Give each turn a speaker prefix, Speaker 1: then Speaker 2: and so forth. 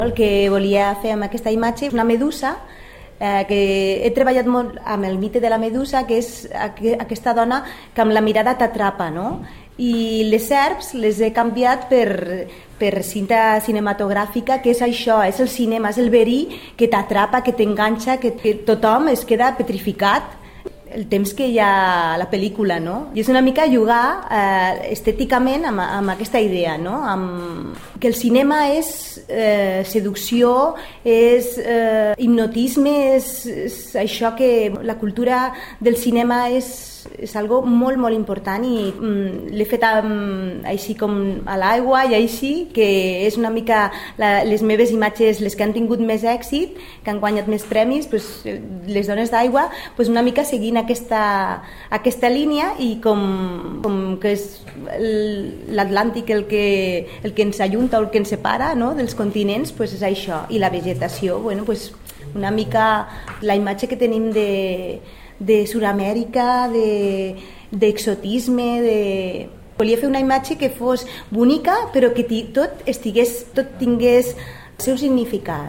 Speaker 1: El que volia fer amb aquesta imatge és una medusa, que he treballat molt amb el mite de la medusa, que és aquesta dona que amb la mirada t'atrapa, no? I les serps les he canviat per cinta cinematogràfica, que és això, és el cinema, és el verí que t'atrapa, que t'enganxa, que tothom es queda petrificat el temps que hi ha la pel·lícula, no? I és una mica jugar estèticament amb aquesta idea, no? Que el cinema és seducció, és hipnotisme, és això, que la cultura del cinema és algo molt, molt important, i l'he fet així com a l'aigua i així, que és una mica les meves imatges, les que han tingut més èxit, que han guanyat més premis, les dones d'aigua, una mica seguint aquesta línia, i com que és l'Atlàntic el que ens ajunta o el que ens separa, no?, dels continents, és això, i la vegetació, una mica la imatge que tenim de Sud-amèrica, d'exotisme, volia fer una imatge que fos bonica, però que tot tingués el seu significat.